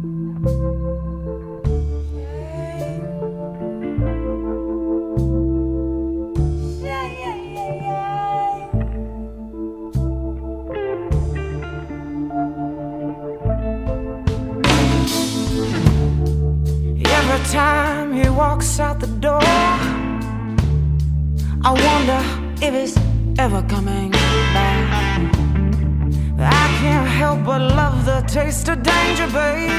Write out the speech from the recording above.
Every time he walks out the door, I wonder if he's ever coming back. I can't help but love the taste of danger, babe.